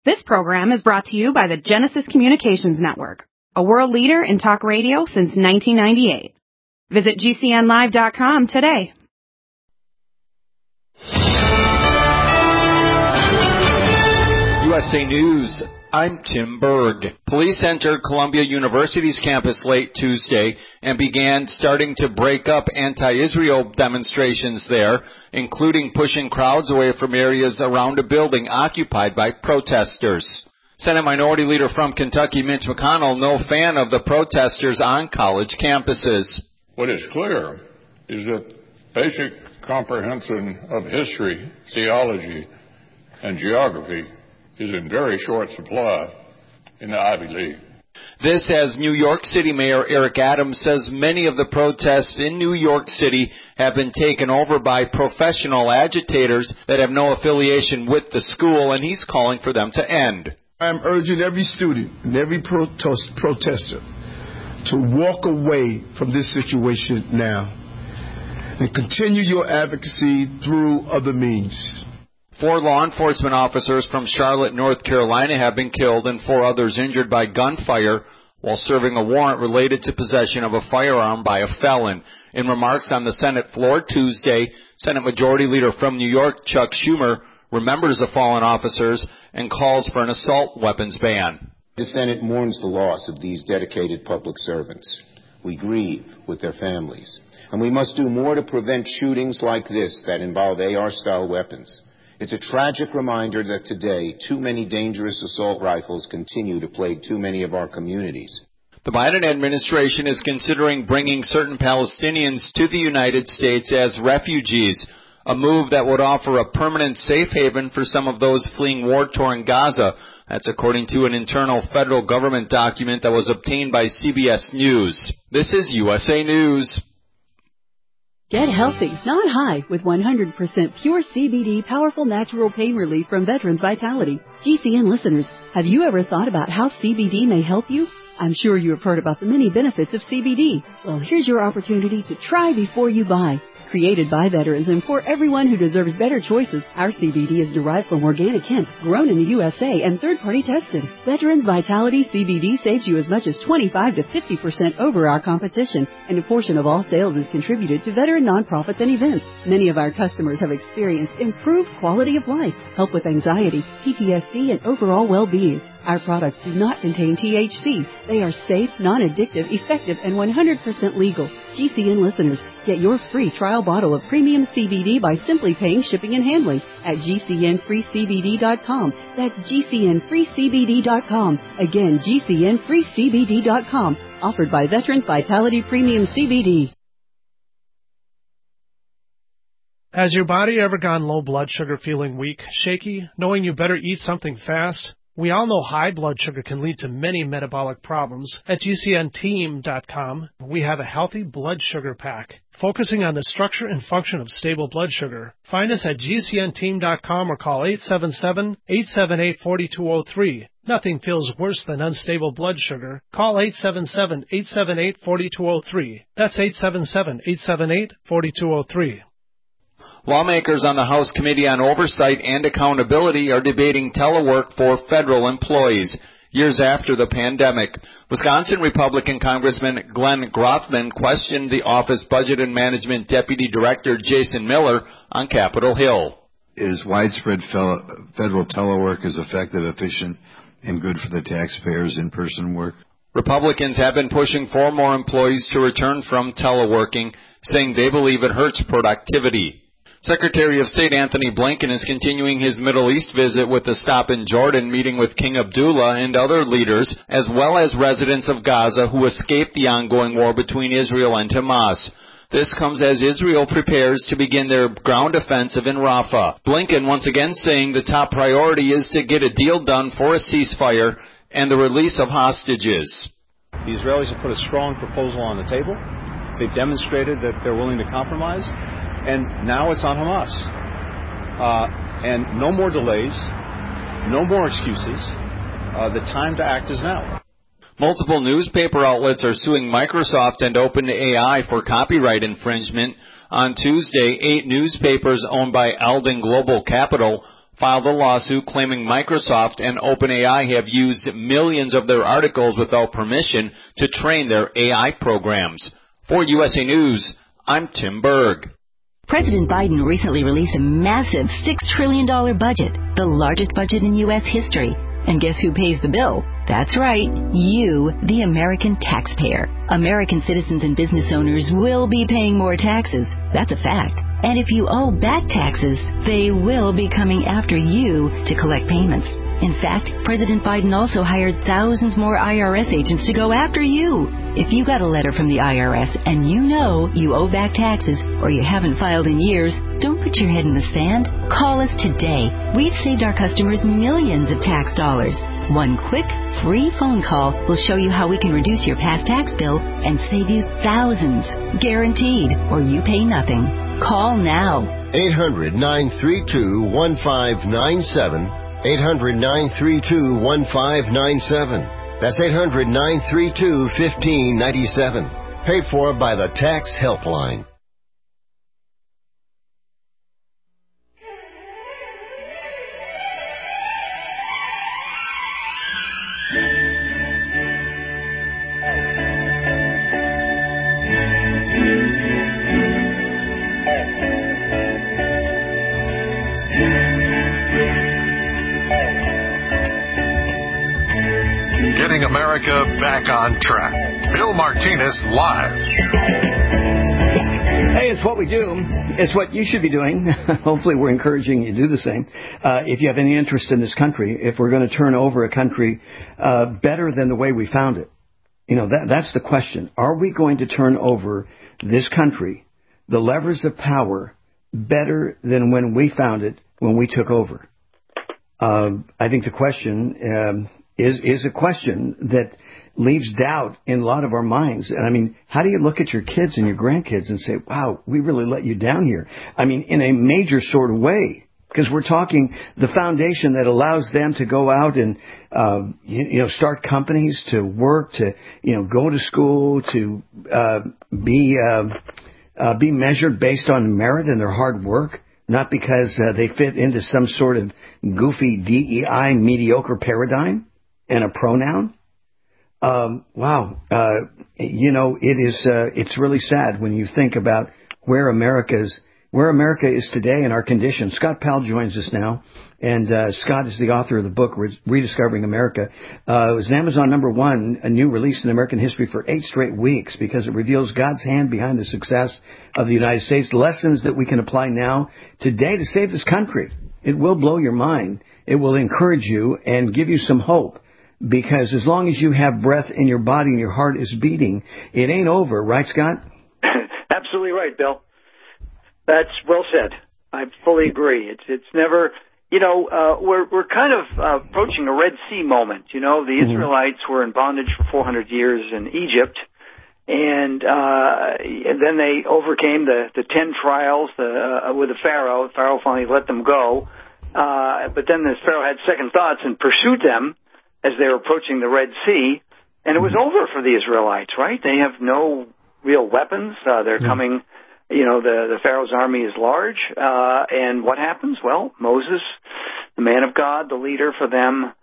This program is brought to you by the Genesis Communications Network, a world leader in talk radio since 1998. Visit GCNlive.com today. USA News, I'm Tim Berg. Police entered Columbia University's campus late Tuesday and began starting to break up anti-Israel demonstrations there, including pushing crowds away from areas around a building occupied by protesters. Senate Minority Leader from Kentucky, Mitch McConnell, no fan of the protesters on college campuses. What is clear is that basic comprehension of history, theology, and geography is in very short supply in the Ivy League. This as New York City Mayor Eric Adams says many of the protests in New York City have been taken over by professional agitators that have no affiliation with the school, and he's calling for them to end. I'm urging every student and every protester to walk away from this situation now and continue your advocacy through other means. 4 law enforcement officers from Charlotte, North Carolina have been killed and 4 others injured by gunfire while serving a warrant related to possession of a firearm by a felon. In remarks on the Senate floor Tuesday, Senate Majority Leader from New York, Chuck Schumer, remembers the fallen officers and calls for an assault weapons ban. The Senate mourns the loss of these dedicated public servants. We grieve with their families. And we must do more to prevent shootings like this that involve AR-style weapons. It's a tragic reminder that today too many dangerous assault rifles continue to plague too many of our communities. The Biden administration is considering bringing certain Palestinians to the United States as refugees, a move that would offer a permanent safe haven for some of those fleeing war-torn Gaza. That's according to an internal federal government document that was obtained by CBS News. This is USA News. Get healthy, not high, with 100% pure CBD powerful natural pain relief from Veterans Vitality. GCN listeners, have you ever thought about how CBD may help you? I'm sure you have heard about the many benefits of CBD. Well, here's your opportunity to try before you buy. Created by veterans and for everyone who deserves better choices, our CBD is derived from organic hemp, grown in the USA and third-party tested. Veterans Vitality CBD saves you as much as 25 to 50% over our competition, and a portion of all sales is contributed to veteran nonprofits and events. Many of our customers have experienced improved quality of life, help with anxiety, PTSD, and overall well-being. Our products do not contain THC. They are safe, non-addictive, effective, and 100% legal. GCN listeners, get your free trial bottle of premium CBD by simply paying shipping and handling at GCNFreeCBD.com. That's GCNFreeCBD.com. Again, GCNFreeCBD.com. Offered by Veterans Vitality Premium CBD. Has your body ever gone low blood sugar, feeling weak, shaky, knowing you better eat something fast? We all know high blood sugar can lead to many metabolic problems. At GCNteam.com, we have a healthy blood sugar pack, focusing on the structure and function of stable blood sugar. Find us at GCNteam.com or call 877-878-4203. Nothing feels worse than unstable blood sugar. Call 877-878-4203. That's 877-878-4203. Lawmakers on the House Committee on Oversight and Accountability are debating telework for federal employees years after the pandemic. Wisconsin Republican Congressman Glenn Grothman questioned the office Budget and Management Deputy Director Jason Miller on Capitol Hill. Is widespread federal telework as effective, efficient, and good for the taxpayers' in-person work? Republicans have been pushing for more employees to return from teleworking, saying they believe it hurts productivity. Secretary of State Anthony Blinken is continuing his Middle East visit with a stop in Jordan, meeting with King Abdullah and other leaders, as well as residents of Gaza who escaped the ongoing war between Israel and Hamas. This comes as Israel prepares to begin their ground offensive in Rafah. Blinken once again saying the top priority is to get a deal done for a ceasefire and the release of hostages. The Israelis have put a strong proposal on the table. They've demonstrated that they're willing to compromise. And now it's on Hamas. And no more delays, no more excuses. The time to act is now. Multiple newspaper outlets are suing Microsoft and OpenAI for copyright infringement. On Tuesday, 8 newspapers owned by Alden Global Capital filed a lawsuit claiming Microsoft and OpenAI have used millions of their articles without permission to train their AI programs. For USA News, I'm Tim Berg. President Biden recently released a massive $6 trillion budget, the largest budget in U.S. history. And guess who pays the bill? That's right, you, the American taxpayer. American citizens and business owners will be paying more taxes. That's a fact. And if you owe back taxes, they will be coming after you to collect payments. In fact, President Biden also hired thousands more IRS agents to go after you. If you got a letter from the IRS and you know you owe back taxes or you haven't filed in years, don't put your head in the sand. Call us today. We've saved our customers millions of tax dollars. One quick, free phone call will show you how we can reduce your past tax bill and save you thousands. Guaranteed, or you pay nothing. Call now. 800-932-1597. 800-932-1597. That's 800-932-1597. Paid for by the Tax Helpline. Getting America back on track. Bill Martinez live. Hey, it's what we do. It's what you should be doing. Hopefully we're encouraging you to do the same. If you have any interest in this country, if we're going to turn over a country better than the way we found it, that's the question. Are we going to turn over this country, the levers of power, better than when we found it, when we took over? I think the question is a question that leaves doubt in a lot of our minds. And I mean, how do you look at your kids and your grandkids and say, wow, we really let you down here? I mean, in a major sort of way, because we're talking the foundation that allows them to go out and, start companies, to work, to, go to school, to be measured based on merit and their hard work. Not because they fit into some sort of goofy DEI mediocre paradigm and a pronoun. It's really sad when you think about where America is today and our condition. Scott Powell joins us now, and Scott is the author of the book Rediscovering America. It was an Amazon #1, a new release in American history for 8 straight weeks because it reveals God's hand behind the success of the United States, lessons that we can apply now today to save this country. It will blow your mind. It will encourage you and give you some hope. Because as long as you have breath in your body and your heart is beating, it ain't over. Right, Scott? Absolutely right, Bill. That's well said. I fully agree. It's never, we're kind of approaching a Red Sea moment. The Israelites were in bondage for 400 years in Egypt, and then they overcame the 10 trials with the Pharaoh. Pharaoh finally let them go. But then the Pharaoh had second thoughts and pursued them as they were approaching the Red Sea, and it was over for the Israelites, right? They have no real weapons. They're coming, the Pharaoh's army is large. And what happens? Well, Moses, the man of God, the leader for them,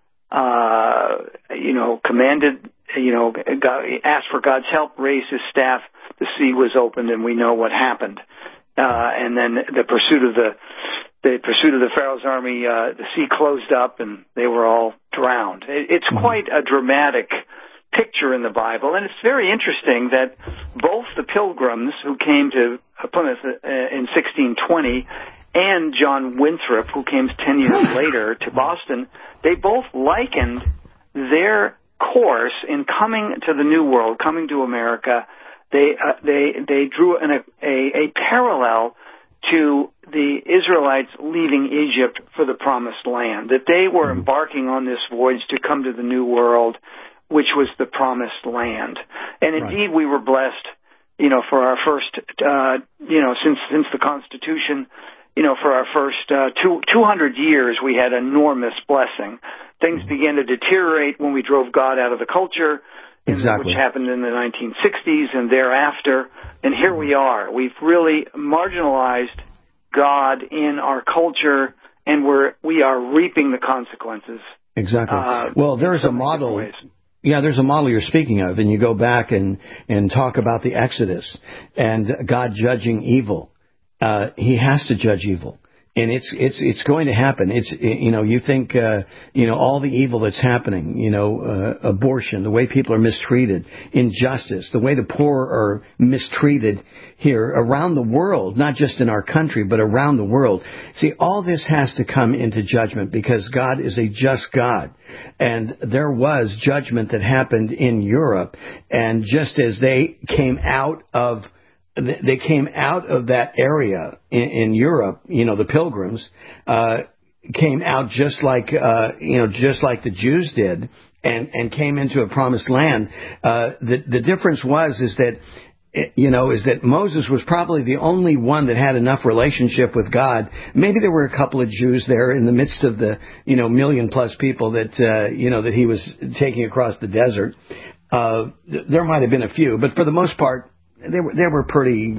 commanded, asked for God's help, raised his staff, the sea was opened, and we know what happened. And then the pursuit of the Pharaoh's army, the sea closed up and they were all drowned. It's quite a dramatic picture in the Bible, and it's very interesting that both the Pilgrims who came to Plymouth in 1620 and John Winthrop, who came 10 years later to Boston, they both likened their course in coming to the New World, coming to America. They drew a parallel to the Israelites leaving Egypt for the Promised Land, that they were embarking on this voyage to come to the New World, which was the Promised Land. And indeed, we were blessed, for our first, since the Constitution, for our first 200 years, we had enormous blessing. Things began to deteriorate when we drove God out of the culture, which happened in the 1960s and thereafter. And here we are. We've really marginalized God in our culture and we are reaping the consequences. Exactly. Well, there's a model. Yeah, there's a model you're speaking of, and you go back and talk about the Exodus and God judging evil. He has to judge evil. And it's going to happen. You think, all the evil that's happening, abortion, the way people are mistreated, injustice, the way the poor are mistreated here around the world, not just in our country, but around the world. See, all this has to come into judgment because God is a just God. And there was judgment that happened in Europe. And just as they came out of that area in Europe, the pilgrims, came out just like the Jews did and came into a promised land. The difference is that Moses was probably the only one that had enough relationship with God. Maybe there were a couple of Jews there in the midst of the, 1 million plus people that he was taking across the desert. There might have been a few, but for the most part, they were pretty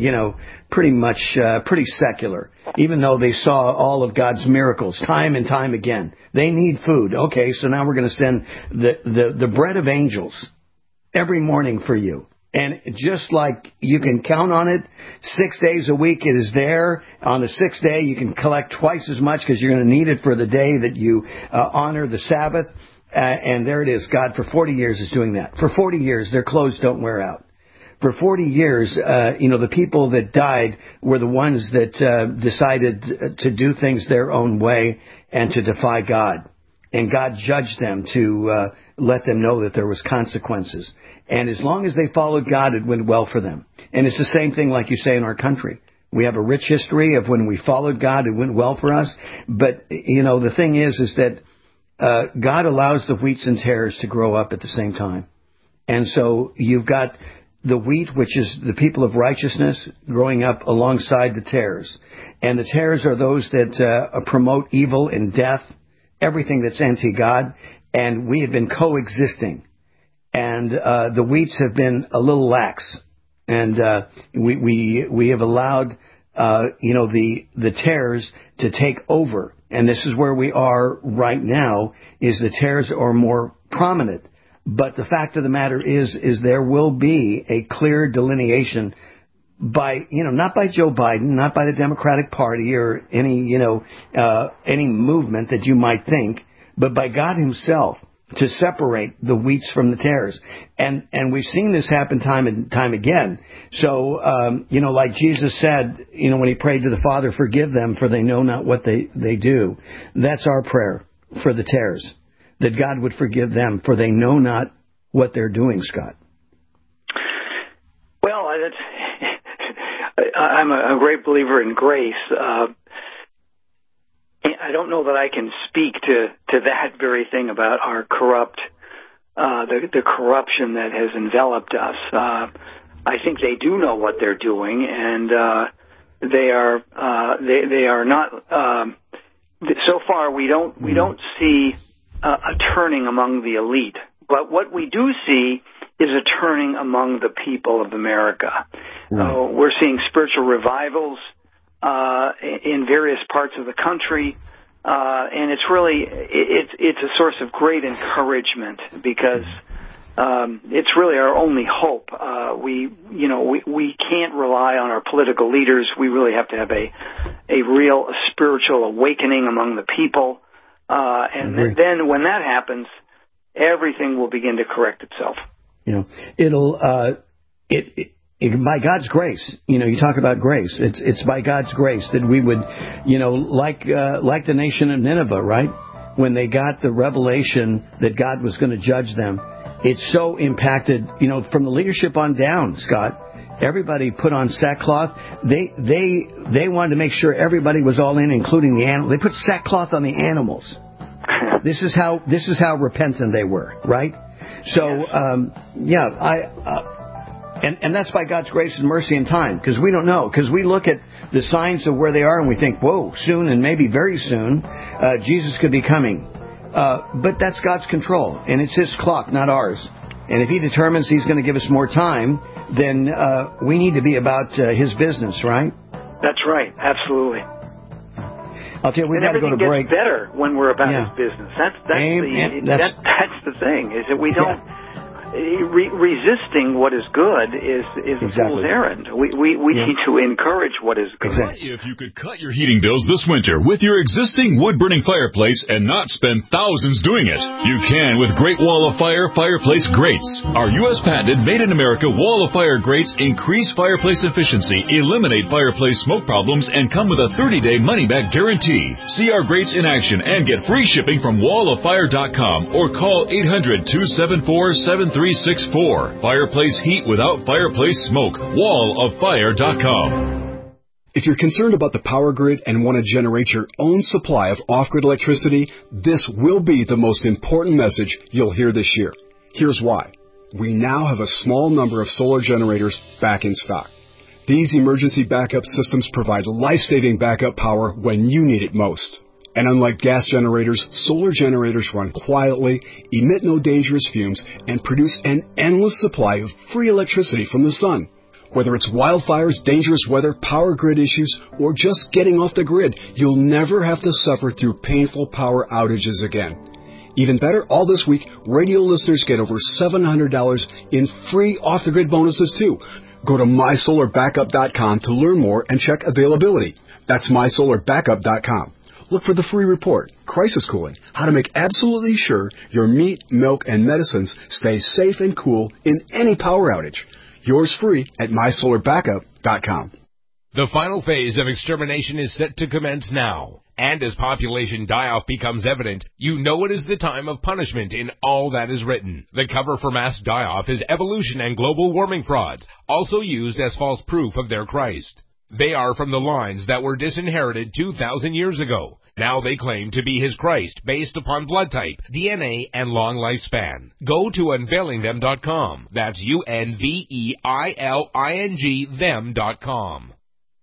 secular, even though they saw all of God's miracles time and time again. They need food. Okay, so now we're going to send the bread of angels every morning for you. And just like you can count on it, 6 days a week it is there. On the sixth day you can collect twice as much because you're going to need it for the day that you honor the Sabbath. And there it is. God for 40 years is doing that. For 40 years their clothes don't wear out. For 40 years, the people that died were the ones that decided to do things their own way and to defy God. And God judged them to let them know that there was consequences. And as long as they followed God, it went well for them. And it's the same thing like you say in our country. We have a rich history of when we followed God, it went well for us. But, the thing is that God allows the wheats and tares to grow up at the same time. And so you've got the wheat, which is the people of righteousness, growing up alongside the tares. And the tares are those that promote evil and death, everything that's anti-God. And we have been coexisting. And the wheats have been a little lax. And we have allowed, the tares to take over. And this is where we are right now, is the tares are more prominent. But the fact of the matter is there will be a clear delineation by, not by Joe Biden, not by the Democratic Party or any movement that you might think, but by God himself to separate the wheats from the tares. And we've seen this happen time and time again. So, like Jesus said, when he prayed to the Father, forgive them for they know not what they do. That's our prayer for the tares. That God would forgive them, for they know not what they're doing, Scott. Well, I'm a great believer in grace. I don't know that I can speak to that very thing about our the corruption that has enveloped us. I think they do know what they're doing, and they are not. So far, we don't see a turning among the elite. But what we do see is a turning among the people of America. Right. We're seeing spiritual revivals in various parts of the country, and it's really it's a source of great encouragement because it's really our only hope. We can't rely on our political leaders. We really have to have a real spiritual awakening among the people. And then when that happens, everything will begin to correct itself. It'll by God's grace. You talk about grace. It's by God's grace that we would, like the nation of Nineveh, right? When they got the revelation that God was going to judge them, it so impacted, from the leadership on down, Scott. Everybody put on sackcloth. They wanted to make sure everybody was all in, including the animals. They put sackcloth on the animals. This is how repentant they were, right? So, and that's by God's grace and mercy and time, because we don't know. Because we look at the signs of where they are and we think, whoa, soon and maybe very soon, Jesus could be coming. But that's God's control, and it's His clock, not ours. And if He determines He's going to give us more time, then we need to be about His business, right? That's right. Absolutely. I'll tell you, we've got to go to break. Everything gets better when we're about his business. That's the thing, is that we don't... resisting what is good is a fool's errand. We need to encourage what is good. Exactly. If you could cut your heating bills this winter with your existing wood-burning fireplace and not spend thousands doing it, you can with Great Wall of Fire fireplace grates. Our U.S. patented made-in-America Wall of Fire grates increase fireplace efficiency, eliminate fireplace smoke problems, and come with a 30-day money-back guarantee. See our grates in action and get free shipping from walloffire.com or call 800-274-7364. Fireplace heat without fireplace smoke. Walloffire.com. If you're concerned about the power grid and want to generate your own supply of off-grid electricity, this will be the most important message you'll hear this year. Here's why. We now have a small number of solar generators back in stock. These emergency backup systems provide life-saving backup power when you need it most. And unlike gas generators, solar generators run quietly, emit no dangerous fumes, and produce an endless supply of free electricity from the sun. Whether it's wildfires, dangerous weather, power grid issues, or just getting off the grid, you'll never have to suffer through painful power outages again. Even better, all this week, radio listeners get over $700 in free off-the-grid bonuses too. Go to mysolarbackup.com to learn more and check availability. That's mysolarbackup.com. Look for the free report, Crisis Cooling, how to make absolutely sure your meat, milk, and medicines stay safe and cool in any power outage. Yours free at mysolarbackup.com. The final phase of extermination is set to commence now. And as population die-off becomes evident, you know it is the time of punishment in all that is written. The cover for mass die-off is evolution and global warming frauds, also used as false proof of their Christ. They are from the lines that were disinherited 2,000 years ago. Now they claim to be his Christ based upon blood type, DNA, and long lifespan. Go to unveilingthem.com. That's UNVEILING them.com.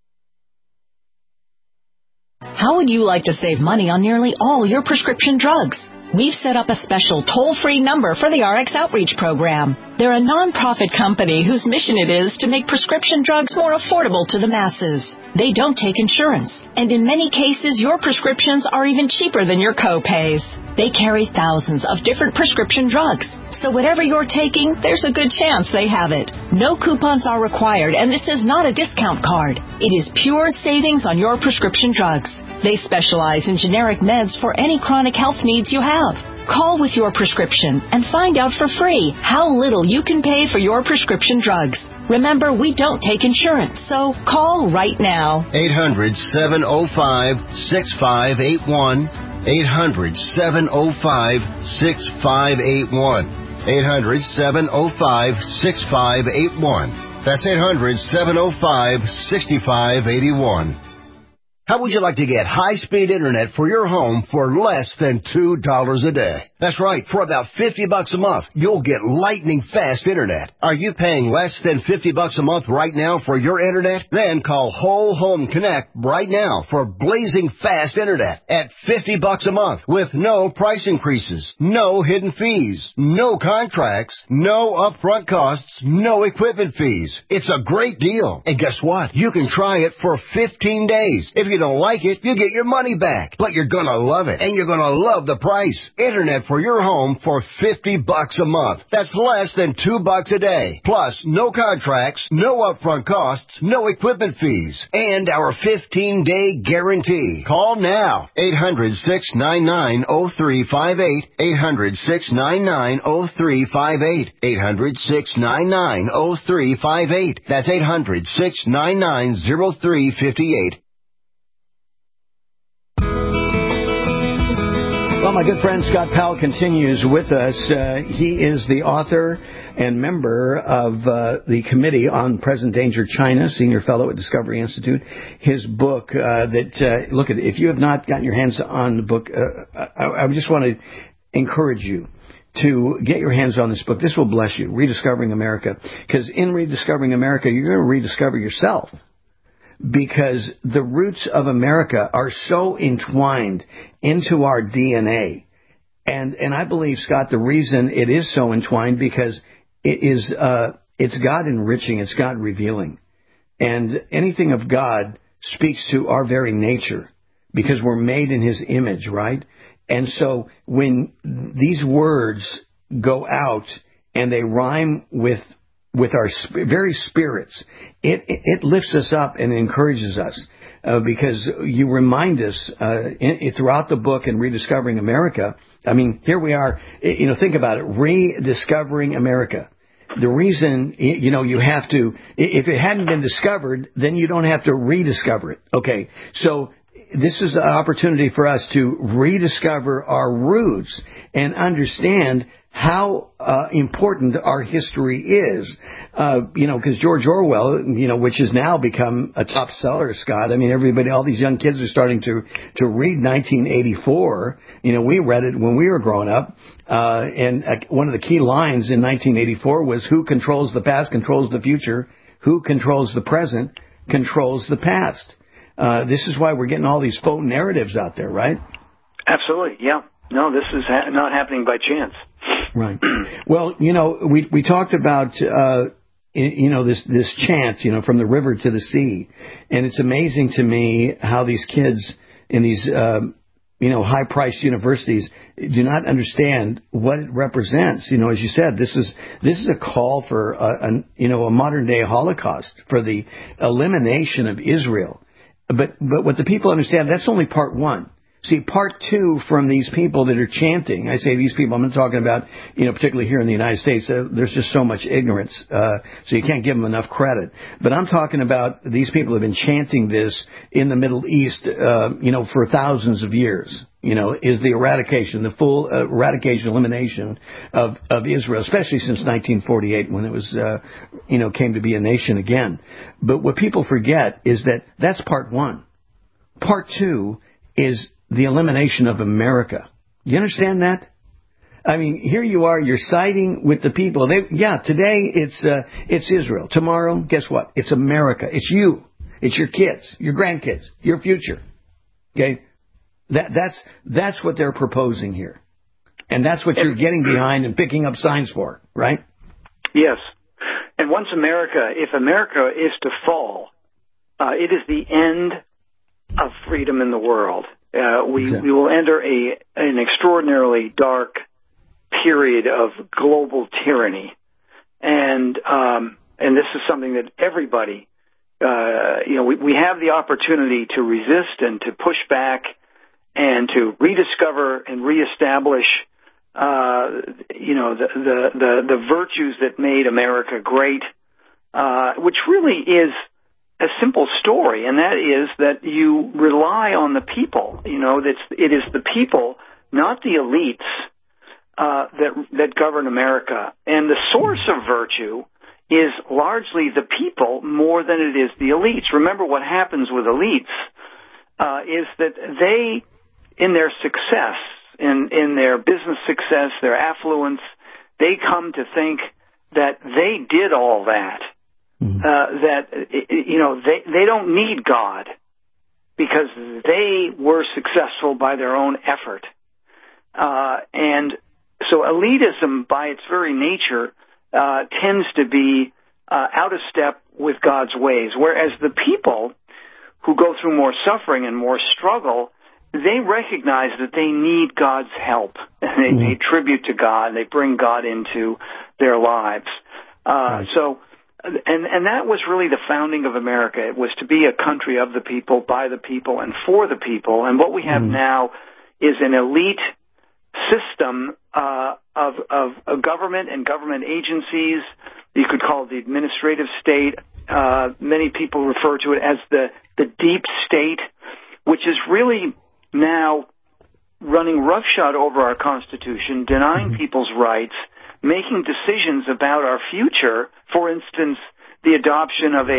How would you like to save money on nearly all your prescription drugs? We've set up a special toll-free number for the RX Outreach Program. They're a non-profit company whose mission it is to make prescription drugs more affordable to the masses. They don't take insurance, and in many cases, your prescriptions are even cheaper than your co-pays. They carry thousands of different prescription drugs, so whatever you're taking, there's a good chance they have it. No coupons are required, and this is not a discount card. It is pure savings on your prescription drugs. They specialize in generic meds for any chronic health needs you have. Call with your prescription and find out for free how little you can pay for your prescription drugs. Remember, we don't take insurance, so call right now. 800-705-6581. 800-705-6581. 800-705-6581. That's 800-705-6581. How would you like to get high-speed internet for your home for less than $2 a day? That's right. For about $50 a month, you'll get lightning-fast internet. Are you paying less than $50 a month right now for your internet? Then call Whole Home Connect right now for blazing fast internet at $50 a month with no price increases, no hidden fees, no contracts, no upfront costs, no equipment fees. It's a great deal. And guess what? You can try it for 15 days. If you don't like it, you get your money back. But you're going to love it, and you're going to love the price. Internet for your home for $50 a month. That's less than $2 a day. Plus, no contracts, no upfront costs, no equipment fees, and our 15-day guarantee. Call now. 800-699-0358. 800-699-0358. 800-699-0358. That's 800-699-0358. Well, my good friend Scott Powell continues with us. He is the author and member of the Committee on Present Danger China, Senior Fellow at Discovery Institute. His book look, if you have not gotten your hands on the book, I just want to encourage you to get your hands on this book. This will bless you, Rediscovering America. Because in Rediscovering America, you're going to rediscover yourself. Because the roots of America are so entwined into our DNA. And I believe, Scott, the reason it is so entwined because it's God enriching, it's God revealing. And anything of God speaks to our very nature. because we're made in His image, right? And so when these words go out and they rhyme with our very spirits, it lifts us up and encourages us. Because you remind us throughout the book in Rediscovering America. I mean, here we are. Think about it. Rediscovering America. The reason, you have to, if it hadn't been discovered, then you don't have to rediscover it. Okay. So this is an opportunity for us to rediscover our roots and understand how important our history is, because George Orwell, which has now become a top seller, Scott. I mean, everybody, all these young kids are starting to read 1984. We read it when we were growing up, and one of the key lines in 1984 was, "Who controls the past controls the future. Who controls the present controls the past." This is why we're getting all these faux narratives out there, right? Absolutely, yeah. No, this is not happening by chance. Right. Well, we talked about, this chant, from the river to the sea. And it's amazing to me how these kids in these, high-priced universities do not understand what it represents. As you said, this is a call for a modern-day Holocaust, for the elimination of Israel. But what the people understand, that's only part one. See, part two from these people that are chanting, I say these people, I'm not talking about, particularly here in the United States, there's just so much ignorance, so you can't give them enough credit. But I'm talking about these people have been chanting this in the Middle East, for thousands of years, is the eradication, the full eradication, elimination of Israel, especially since 1948 when it was, came to be a nation again. But what people forget is that that's part one. Part two is the elimination of America. You understand that? I mean, here you are, you're siding with the people. Today it's Israel. Tomorrow, guess what? It's America. It's you. It's your kids, your grandkids, your future. Okay? That's what they're proposing here. And that's what you're getting behind and picking up signs for, right? Yes. And if America is to fall, it is the end of freedom in the world. We will enter an extraordinarily dark period of global tyranny, and this is something that everybody, we have the opportunity to resist and to push back and to rediscover and reestablish, the virtues that made America great, which really is a simple story, and that is that you rely on the people. It is the people, not the elites, that govern America. And the source of virtue is largely the people more than it is the elites. Remember, what happens with elites is that they, in their success, in their business success, their affluence, they come to think that they did all that. They don't need God because they were successful by their own effort. And so elitism, by its very nature, tends to be out of step with God's ways, whereas the people who go through more suffering and more struggle, they recognize that they need God's help. And they pay tribute to God. They bring God into their lives. And that was really the founding of America. It was to be a country of the people, by the people, and for the people. And what we have now is an elite system of government and government agencies. You could call it the administrative state. Many people refer to it as the deep state, which is really now running roughshod over our Constitution, denying people's rights, making decisions about our future. For instance, the adoption of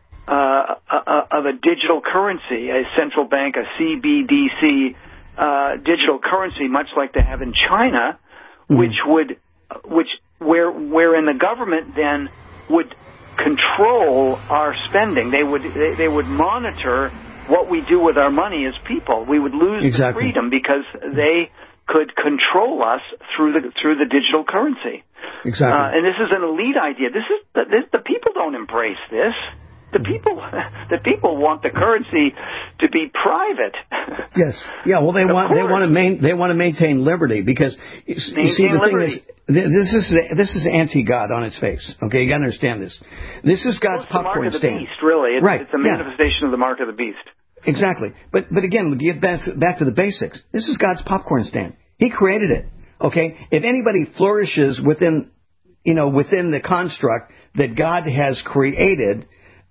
a digital currency, a central bank, a CBDC digital currency, much like they have in China, wherein the government then would control our spending. They would monitor what we do with our money as people. We would lose the freedom because they could control us through the digital currency. Exactly. And this is an elite idea. The people don't embrace this. The people want the currency to be private. Yes. Yeah. Well, they want to maintain liberty because you see the liberty. thing is this is anti-God on its face. Okay, you got to understand this. This is God's popcorn stand. It's the mark of the beast, really. It's a manifestation of the mark of the beast. Exactly. But again, we get back to the basics. This is God's popcorn stand. He created it. Okay. If anybody flourishes within the construct that God has created,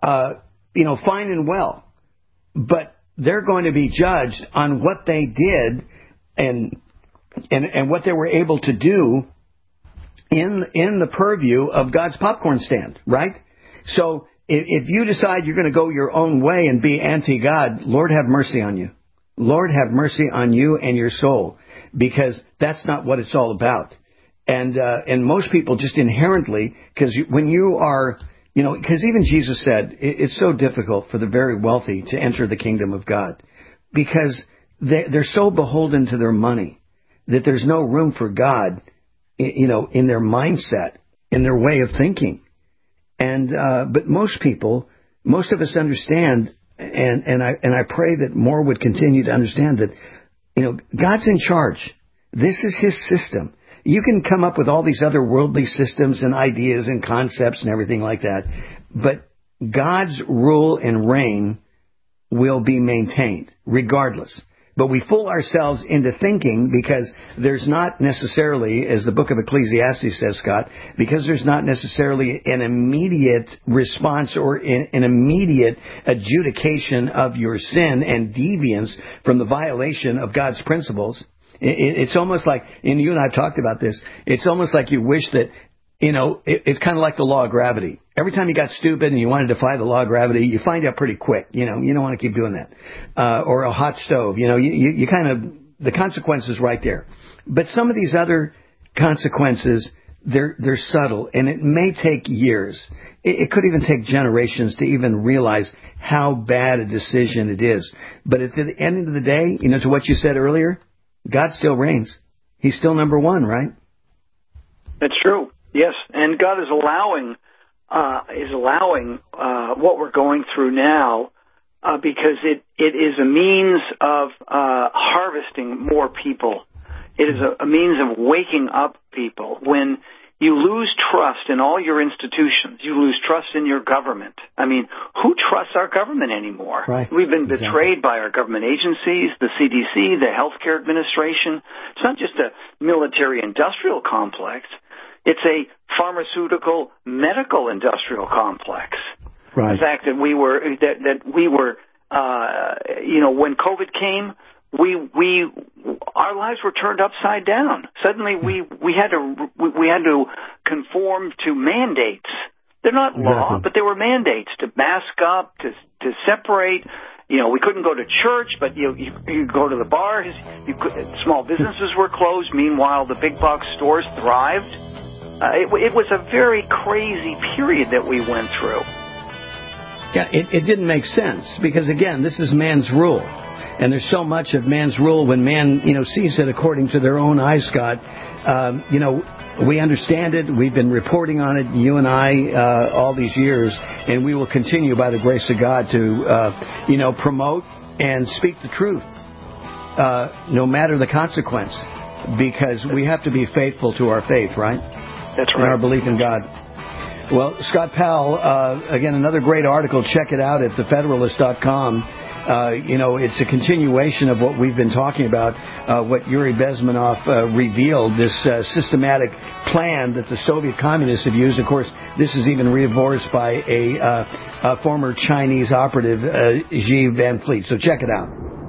fine and well. But they're going to be judged on what they did and what they were able to do in the purview of God's popcorn stand, right? So if you decide you're going to go your own way and be anti-God, Lord have mercy on you. Lord have mercy on you and your soul, because that's not what it's all about. And most people just inherently, because when you are, because even Jesus said it's so difficult for the very wealthy to enter the kingdom of God, because they're so beholden to their money that there's no room for God, in their mindset, in their way of thinking. And but most of us understand, and I pray that more would continue to understand that, God's in charge. This is His system. You can come up with all these other worldly systems and ideas and concepts and everything like that, but God's rule and reign will be maintained regardless. But we fool ourselves into thinking, because there's not necessarily, as the book of Ecclesiastes says, Scott, because there's not necessarily an immediate response or an immediate adjudication of your sin and deviance from the violation of God's principles. It's almost like, and you and I have talked about this, it's almost like you wish that, it's kind of like the law of gravity. Every time you got stupid and you wanted to defy the law of gravity, you find out pretty quick. You don't want to keep doing that. Or a hot stove. You kind of, the consequences right there. But some of these other consequences, they're subtle, and it may take years. It could even take generations to even realize how bad a decision it is. But at the end of the day, to what you said earlier, God still reigns. He's still number one, right? That's true. Yes, and God is allowing what we're going through now because it is a means of harvesting more people. It is a means of waking up people. When you lose trust in all your institutions, you lose trust in your government. I mean, who trusts our government anymore? Right. We've been betrayed by our government agencies, the CDC, the Healthcare Administration. It's not just a military-industrial complex. It's a pharmaceutical, medical, industrial complex. Right. The fact that we were, when COVID came, our lives were turned upside down. Suddenly, we had to conform to mandates. They're not law, but they were mandates to mask up, to separate. We couldn't go to church, but you go to the bars. Small businesses were closed. Meanwhile, the big box stores thrived. It was a very crazy period that we went through. Yeah, it didn't make sense because, again, this is man's rule. And there's so much of man's rule when man, sees it according to their own eyes, Scott. We understand it. We've been reporting on it, you and I, all these years. And we will continue, by the grace of God, to, promote and speak the truth, no matter the consequence. Because we have to be faithful to our faith, right? That's right. And our belief in God. Well, Scott Powell, again, another great article. Check it out at thefederalist.com. It's a continuation of what we've been talking about, what Yuri Bezmenov revealed, this systematic plan that the Soviet communists have used. Of course, this is even reinforced by a former Chinese operative, Xi Van Fleet. So check it out.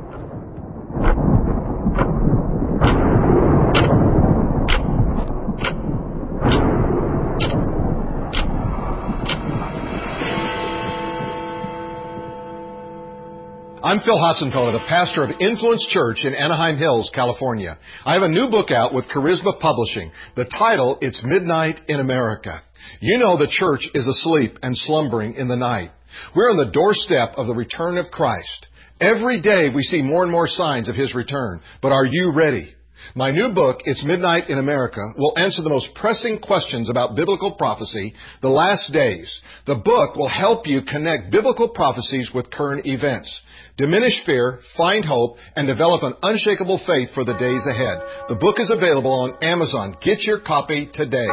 I'm Phil Hassenkoa, the pastor of Influence Church in Anaheim Hills, California. I have a new book out with Charisma Publishing. The title, It's Midnight in America. You know the church is asleep and slumbering in the night. We're on the doorstep of the return of Christ. Every day we see more and more signs of His return. But are you ready? My new book, It's Midnight in America, will answer the most pressing questions about biblical prophecy, the last days. The book will help you connect biblical prophecies with current events, diminish fear, find hope, and develop an unshakable faith for the days ahead. The book is available on Amazon. Get your copy today.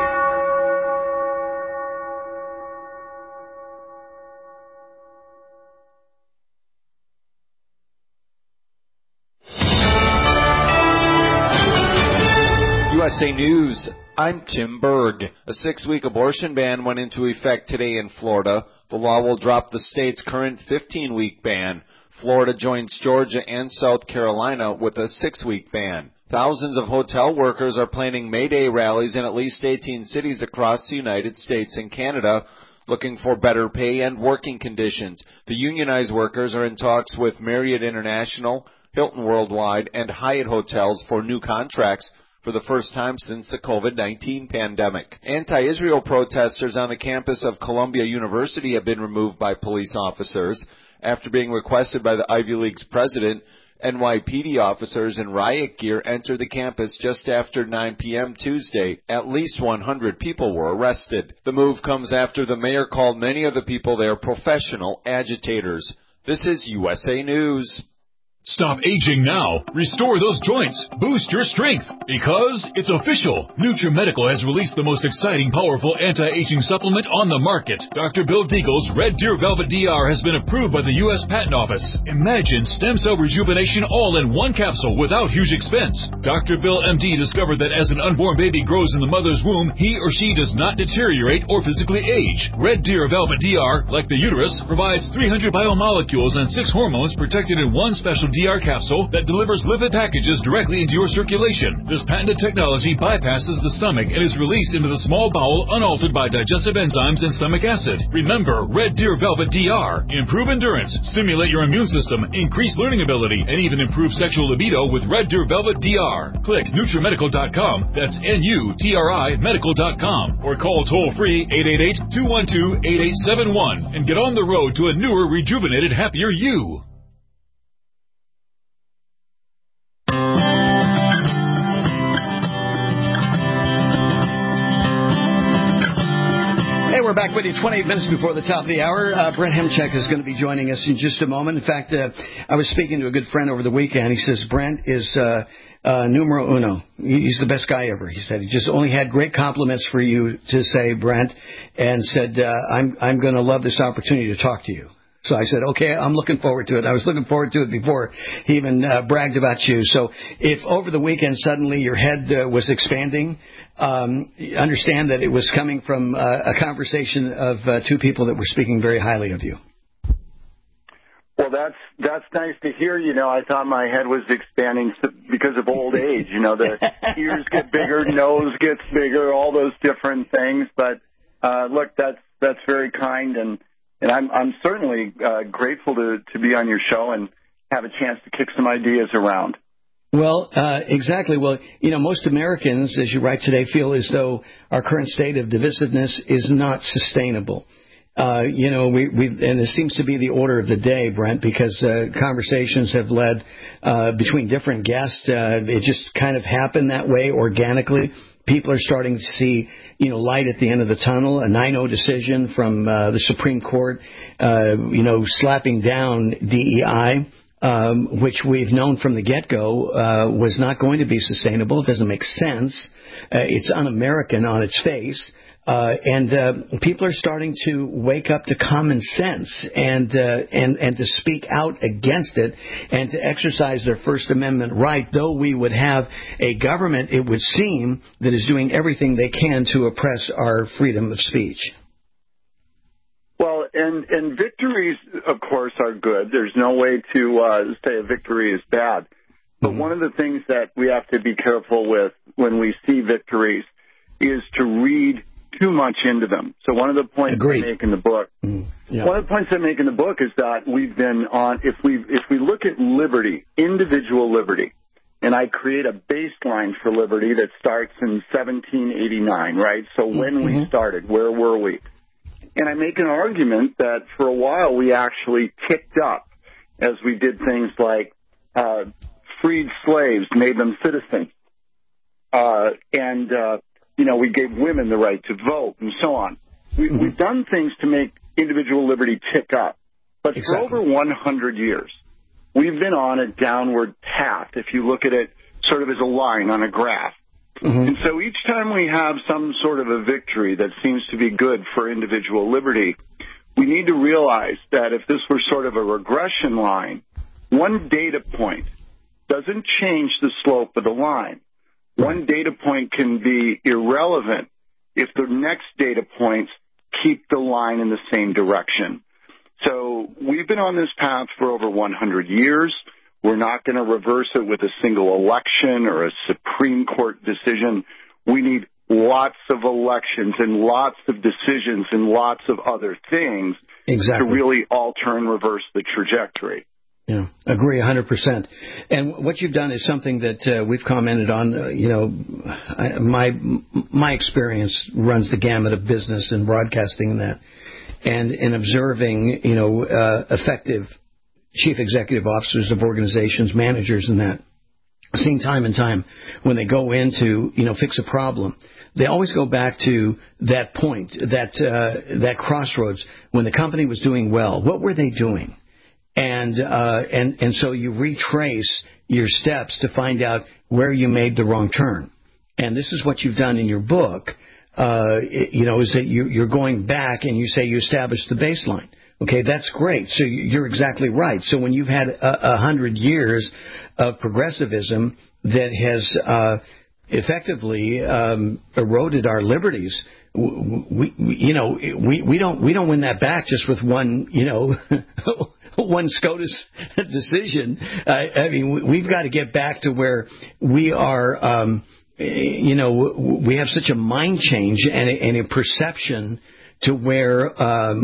USA News, I'm Tim Berg. A 6-week abortion ban went into effect today in Florida. The law will drop the state's current 15-week ban. Florida joins Georgia and South Carolina with a 6-week ban. Thousands of hotel workers are planning May Day rallies in at least 18 cities across the United States and Canada, looking for better pay and working conditions. The unionized workers are in talks with Marriott International, Hilton Worldwide, and Hyatt Hotels for new contracts for the first time since the COVID-19 pandemic. Anti-Israel protesters on the campus of Columbia University have been removed by police officers. After being requested by the Ivy League's president, NYPD officers in riot gear entered the campus just after 9 p.m. Tuesday. At least 100 people were arrested. The move comes after the mayor called many of the people there professional agitators. This is USA News. Stop aging now. Restore those joints. Boost your strength. Because it's official. NutriMedical has released the most exciting, powerful anti-aging supplement on the market. Dr. Bill Deagle's Red Deer Velvet DR has been approved by the U.S. Patent Office. Imagine stem cell rejuvenation all in one capsule without huge expense. Dr. Bill MD discovered that as an unborn baby grows in the mother's womb, he or she does not deteriorate or physically age. Red Deer Velvet DR, like the uterus, provides 300 biomolecules and 6 hormones protected in one special DR capsule that delivers lipid packages directly into your circulation. This patented technology bypasses the stomach and is released into the small bowel unaltered by digestive enzymes and stomach acid. Remember, Red Deer Velvet DR. Improve endurance, stimulate your immune system, increase learning ability, and even improve sexual libido with Red Deer Velvet DR. Click NutriMedical.com, that's NUTRI Medical.com, or call toll-free 888-212-8871 and get on the road to a newer, rejuvenated, happier you. We're back with you 28 minutes before the top of the hour. Brent Hemchek is going to be joining us in just a moment. In fact, I was speaking to a good friend over the weekend. He says Brent is numero uno. He's the best guy ever. He said he just only had great compliments for you to say, Brent, and said, I'm going to love this opportunity to talk to you. So I said, okay, I'm looking forward to it. I was looking forward to it before he even bragged about you. So if over the weekend suddenly your head was expanding, understand that it was coming from a conversation of two people that were speaking very highly of you. Well, that's nice to hear. You know, I thought my head was expanding because of old age. You know, the ears get bigger, nose gets bigger, all those different things. But look, that's very kind, and I'm certainly grateful to be on your show and have a chance to kick some ideas around. Well, exactly. Well, you know, most Americans, as you write today, feel as though our current state of divisiveness is not sustainable. You know, and it seems to be the order of the day, Brent, because conversations have led between different guests. It just kind of happened that way organically. People are starting to see, you know, light at the end of the tunnel. A 9-0 decision from the Supreme Court, you know, slapping down DEI. Which we've known from the get-go was not going to be sustainable. It doesn't make sense. It's un-American on its face. And people are starting to wake up to common sense and to speak out against it and to exercise their First Amendment right, though we would have a government, it would seem, that is doing everything they can to oppress our freedom of speech. Well, and victories, of course, are good. There's no way to say a victory is bad. But one of the things that we have to be careful with when we see victories is to read too much into them. So one of the points I make in the book, one of the points I make in the book is that we've been on, if we look at liberty, individual liberty, and I create a baseline for liberty that starts in 1789, right? So when we started, where were we? And I make an argument that for a while we actually ticked up as we did things like freed slaves, made them citizens. we gave women the right to vote and so on. We've done things to make individual liberty tick up. But for over 100 years, we've been on a downward path, if you look at it sort of as a line on a graph. And so each time we have some sort of a victory that seems to be good for individual liberty, we need to realize that if this were sort of a regression line, one data point doesn't change the slope of the line. One data point can be irrelevant if the next data points keep the line in the same direction. So we've been on this path for over 100 years. We're not going to reverse it with a single election or a Supreme Court decision. We need lots of elections and lots of decisions and lots of other things to really alter and reverse the trajectory. Yeah, agree 100%. And what you've done is something that we've commented on. My experience runs the gamut of business and broadcasting and that, and in observing, effective chief executive officers of organizations, managers, and that, seeing time and time when they go in to fix a problem, they always go back to that point, that crossroads when the company was doing well. What were they doing? And so you retrace your steps to find out where you made the wrong turn. And this is what you've done in your book, is that you're going back and you say you established the baseline. Okay, that's great. So you're exactly right. So when you've had 100 years of progressivism that has effectively eroded our liberties, we don't win that back just with one, one SCOTUS decision. I mean, we've got to get back to where we are, we have such a mind change and a perception to where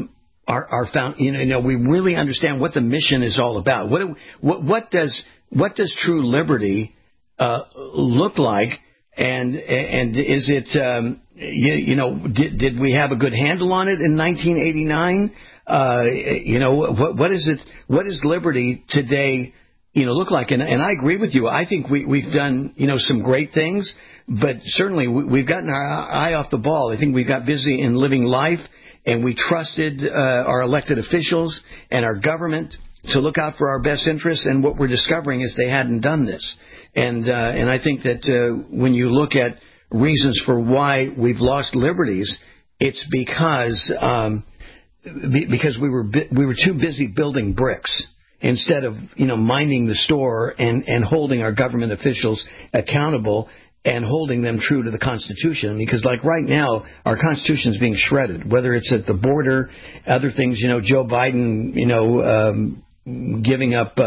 we really understand what the mission is all about. What does true liberty look like? And is it, did we have a good handle on it in 1989? What is it? What does liberty today, look like? And I agree with you. I think we've done, some great things, but certainly we've gotten our eye off the ball. I think we got busy in living life, and we trusted our elected officials and our government to look out for our best interests. And what we're discovering is they hadn't done this. And I think that when you look at reasons for why we've lost liberties, it's because we were too busy building bricks instead of minding the store and holding our government officials accountable and holding them true to the Constitution. Because like right now, our Constitution is being shredded, whether it's at the border, other things. Joe Biden, giving up,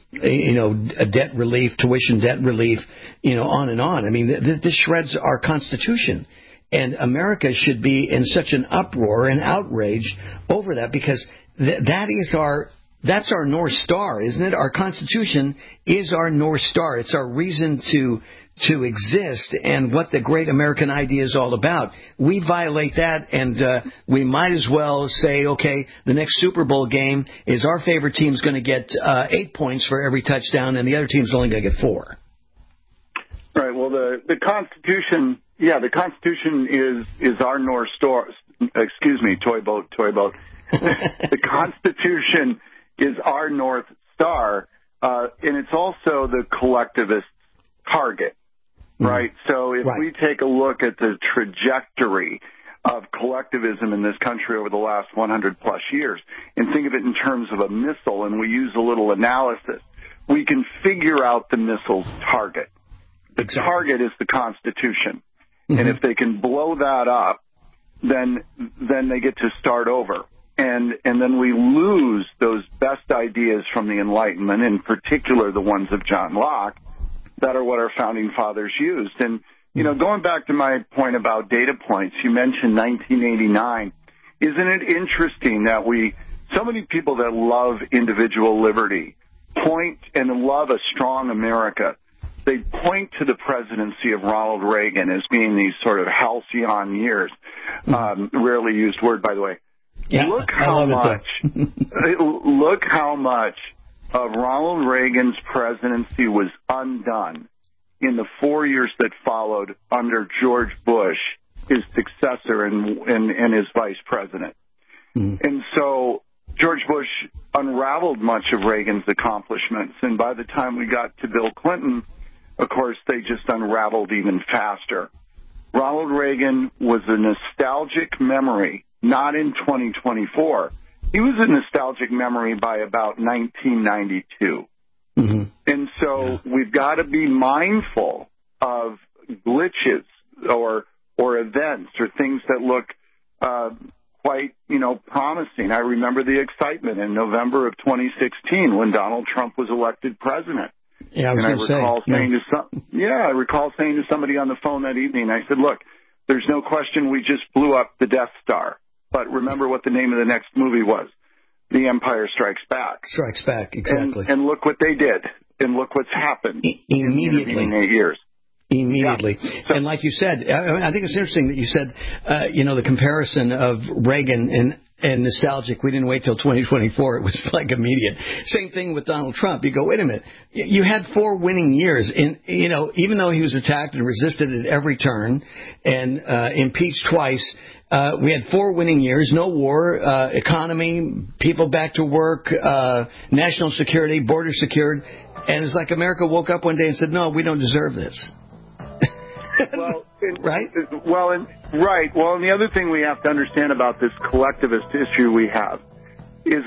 a debt relief, tuition debt relief, on and on. I mean, this shreds our Constitution. And America should be in such an uproar and outrage over that, because that's our North Star, isn't it? Our Constitution is our North Star. It's our reason to exist and what the great American idea is all about. We violate that, and we might as well say, okay, the next Super Bowl game is our favorite team's going to get 8 points for every touchdown, and the other team's only going to get 4. Right. Well, the Constitution, the Constitution is our North Star. Excuse me, toy boat. The Constitution is our North Star, and it's also the collectivist target, right? So if we take a look at the trajectory of collectivism in this country over the last 100-plus years and think of it in terms of a missile, and we use a little analysis, we can figure out the missile's target. The target is the Constitution. And if they can blow that up, then they get to start over. And then we lose those best ideas from the Enlightenment, in particular the ones of John Locke, that are what our founding fathers used. And, going back to my point about data points, you mentioned 1989. Isn't it interesting that so many people that love individual liberty point and love a strong America, they point to the presidency of Ronald Reagan as being these sort of halcyon years. Rarely used word, by the way. Yeah, look how much of Ronald Reagan's presidency was undone in the 4 years that followed under George Bush, his successor and his vice president. And so George Bush unraveled much of Reagan's accomplishments. And by the time we got to Bill Clinton, of course, they just unraveled even faster. Ronald Reagan was a nostalgic memory, not in 2024. He was a nostalgic memory by about 1992. And so we've got to be mindful of glitches or events or things that look quite, promising. I remember the excitement in November of 2016 when Donald Trump was elected president. Yeah, I recall saying to somebody on the phone that evening, I said, look, there's no question we just blew up the Death Star. But remember what the name of the next movie was. The Empire Strikes Back. Strikes Back, exactly. And look what they did. And look what's happened immediately in 8 years. Immediately. Yeah. And like you said, I think it's interesting that you said, the comparison of Reagan and nostalgic. We didn't wait till 2024. It was like immediate. Same thing with Donald Trump. You go, wait a minute. You had 4 winning years. Even though he was attacked and resisted at every turn and impeached twice, we had 4 winning years, no war, economy, people back to work, national security, border secured. And it's like America woke up one day and said, no, we don't deserve this. Well, right? Well, and the other thing we have to understand about this collectivist issue we have is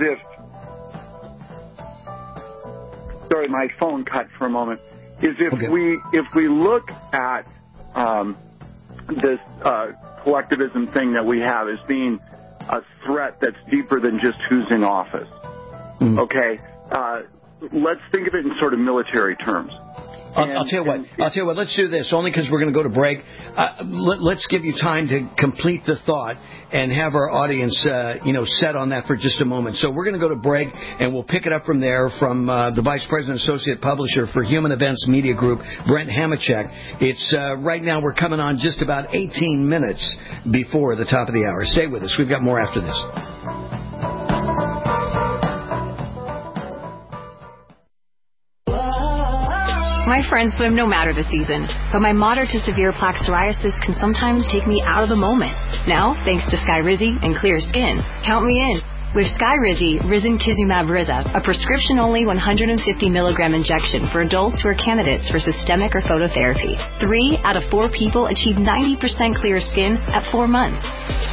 sorry, my phone cut for a moment, is if we look at this collectivism thing that we have as being a threat that's deeper than just who's in office. Okay? Let's think of it in sort of military terms. I'll tell you what. Let's do this only because we're going to go to break. Let's give you time to complete the thought and have our audience, set on that for just a moment. So we're going to go to break, and we'll pick it up from there from the Vice President Associate Publisher for Human Events Media Group, Brent Hamachek. It's right now we're coming on just about 18 minutes before the top of the hour. Stay with us. We've got more after this. My friends swim no matter the season, but my moderate to severe plaque psoriasis can sometimes take me out of the moment. Now, thanks to Skyrizi and Clear Skin, count me in. With Skyrizi, Risankizumab Riza, a prescription-only 150 milligram injection for adults who are candidates for systemic or phototherapy. 3 out of 4 people achieve 90% clear skin at 4 months.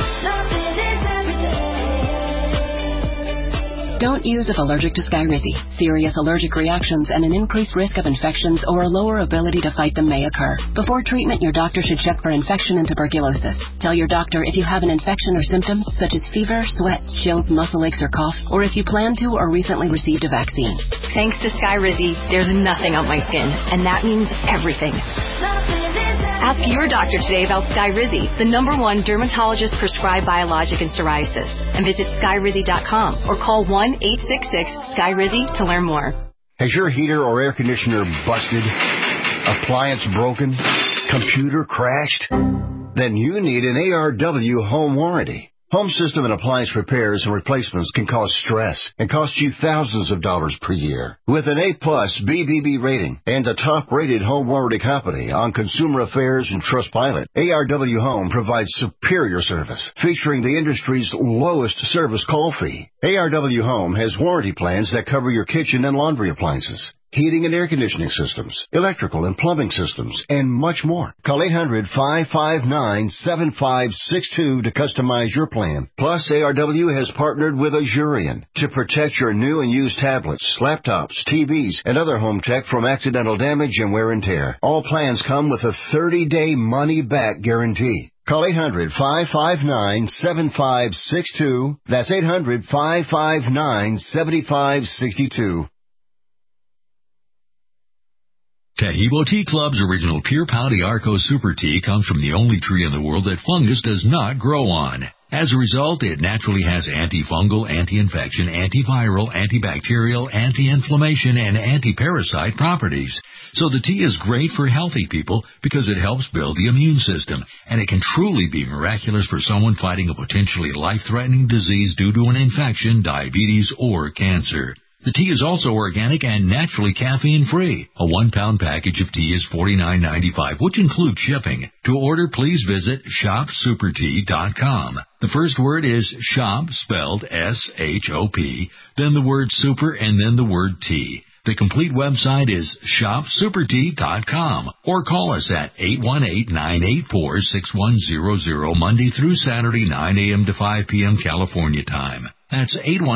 Don't use if allergic to Skyrizi. Serious allergic reactions and an increased risk of infections or a lower ability to fight them may occur. Before treatment, your doctor should check for infection and tuberculosis. Tell your doctor if you have an infection or symptoms such as fever, sweats, chills, muscle aches, or cough, or if you plan to or recently received a vaccine. Thanks to Skyrizi, there's nothing on my skin, and that means everything. Ask your doctor today about Skyrizi, the #1 dermatologist-prescribed biologic in psoriasis, and visit Skyrizi.com or call 1-866-SKYRIZI to learn more. Has your heater or air conditioner busted? Appliance broken? Computer crashed? Then you need an ARW home warranty. Home system and appliance repairs and replacements can cause stress and cost you thousands of dollars per year. With an A+ BBB rating and a top-rated home warranty company on Consumer Affairs and Trustpilot, ARW Home provides superior service, featuring the industry's lowest service call fee. ARW Home has warranty plans that cover your kitchen and laundry appliances, heating and air conditioning systems, electrical and plumbing systems, and much more. Call 800-559-7562 to customize your plan. Plus, ARW has partnered with Azurion to protect your new and used tablets, laptops, TVs, and other home tech from accidental damage and wear and tear. All plans come with a 30-day money-back guarantee. Call 800-559-7562. That's 800-559-7562. Tahibo Tea Club's original Pure Pau d'Arco Super Tea comes from the only tree in the world that fungus does not grow on. As a result, it naturally has antifungal, anti-infection, antiviral, antibacterial, anti-inflammation, and anti-parasite properties. So the tea is great for healthy people because it helps build the immune system, and it can truly be miraculous for someone fighting a potentially life-threatening disease due to an infection, diabetes, or cancer. The tea is also organic and naturally caffeine-free. A 1-pound package of tea is $49.95, which includes shipping. To order, please visit shopsupertea.com. The first word is shop, spelled S-H-O-P, then the word super, and then the word tea. The complete website is shopsupertea.com, or call us at 818-984-6100 Monday through Saturday, 9 a.m. to 5 p.m. California time. That's